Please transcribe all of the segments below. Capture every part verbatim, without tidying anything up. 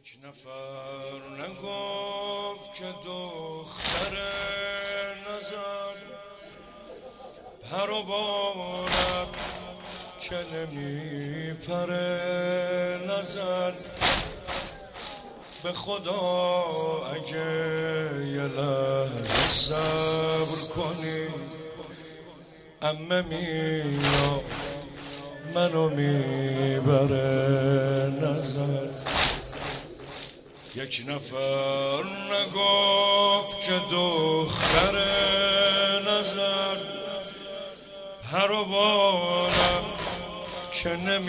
یک نفر نگفت که دختر نظر پر و بالم که نمی پره نظر. به خدا اگه یه لحظه صبر کنی عمه میاد منو میبره نظر. یک نفر نگفت که دختر نظر پر و بالم که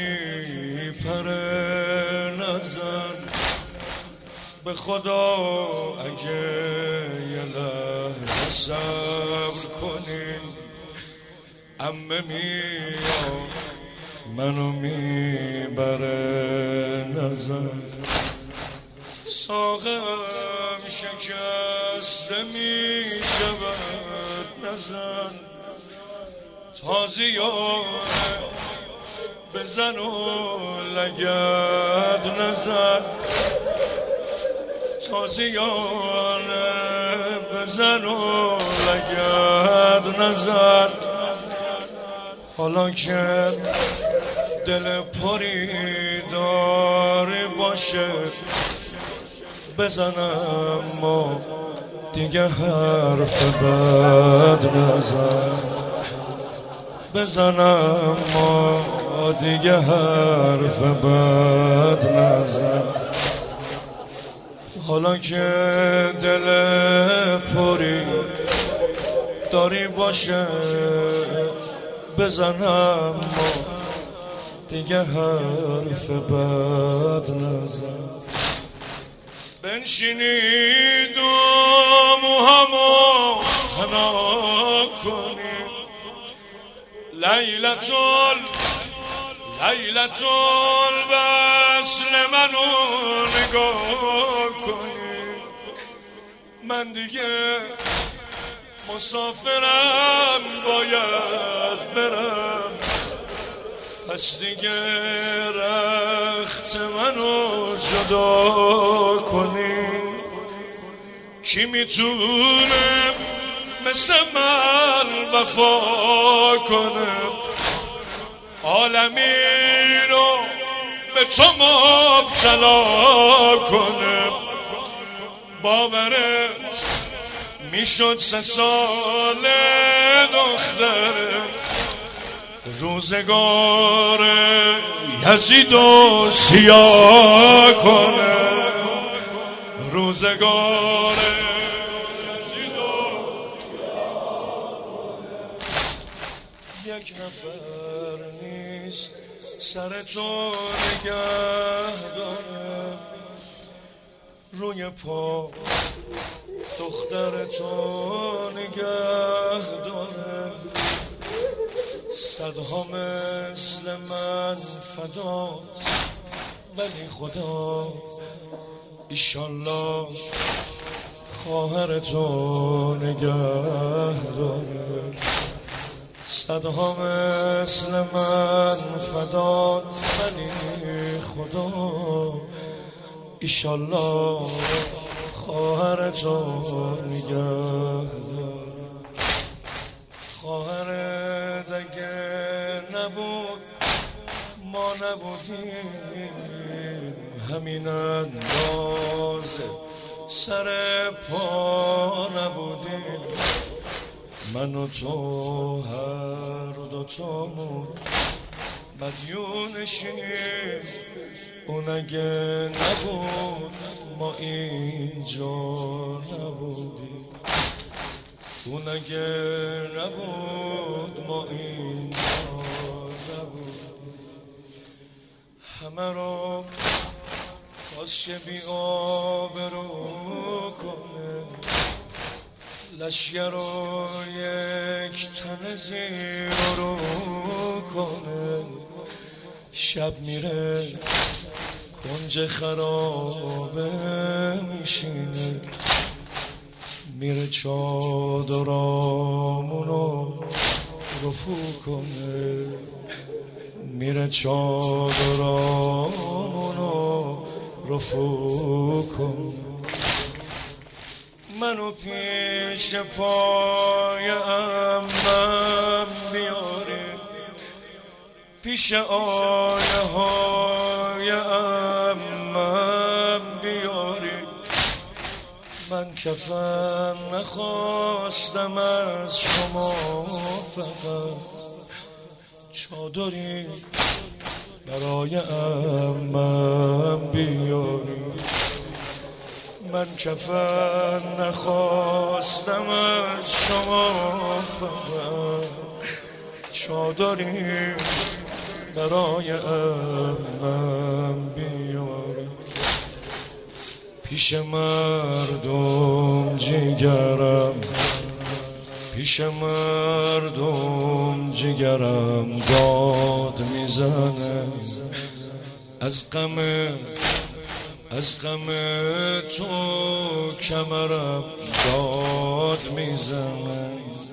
نمیپره نظر. به خدا اگه یه لحظه صبر کنی عمه میاد منو میبره نظر. ساقم شکسته میشود نظر تازیانه بزن و لگد نظر. تازیانه بزن و لگد نظر. حالا که دل پری داری باشه بزنم ما دیگه حرف بد نزن. بزنم ما دیگه حرف بد نزن. حالا که دل پری داری باشه بزنم ما دیگه حرف بد نزن. بنشینید و موهامو حنا کنید لیلتول لیلتول وصل منو نگاه کنید. من دیگه مسافرم باید برم پس دیگه رخت منو جدا کنی. کی میتونه مثل من وفا کنه عالمی رو به تو مبتلا کنه. باورت میشد سه سال دختر روزگار یزید و سیاه کنه. روزگار یزید و سیاه کنه. یک نفر نیست سر تو نگه داره روی پا دختر تو نگه داره. صدها مثل من فدات ولی خدا ایشالله خواهر تو نگه داره. صدها مثل من فدات ولی خدا ایشالله خواهر تو نگه داره. خواهرت اگه نبود ما نبودیم همین اندازه سر پا نبودیم. من و تو هر دوتامون مدیونشیم. اون اگه نبود ما اینجا نبودیم. اون اگه نبود ما اینجا نبودیم. همه رو خواست که بی آبرو کنه لشگر رو یک تن زیر رو کنه. شب میره کنج خرابه میشینه میره چادرامونو رفو کنه. میره چادرامونو رفو کن. منو پیش پای عمم بیاری، پیش آیه های عمم بیاری. من کفن نخواستم از شما، فقط چادری برای عمم بیاری. من کفن نخواستم از شما، فقط چادری برای عمم بیاری. پیش مردم جگرم، پیش مردم جگرم داد میزنه، از غم از غم تو کمرم داد میزنه.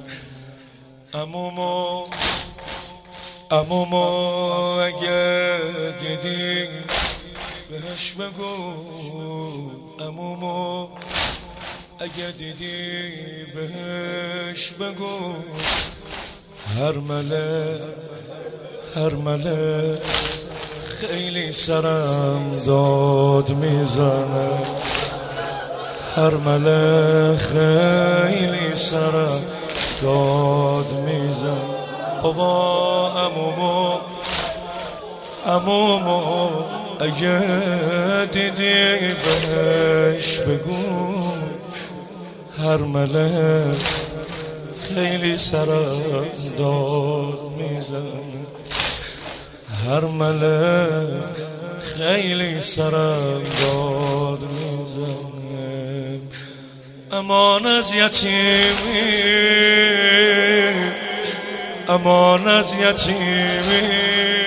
عمومو عمومو اگه دیدی بهش بگو، عمومو اگه دیدی بهش بگو. هر مله هر مله خیلی سرم داد میزنه، هر مله خیلی سرم داد میزنه. بابا عمومو عمومو اگه دیدی بهش بگو، هر مله خیلی سرم داد میزنه، هر مله خیلی سرم داد میزنه. امان از یتیمی، امان از یتیمی،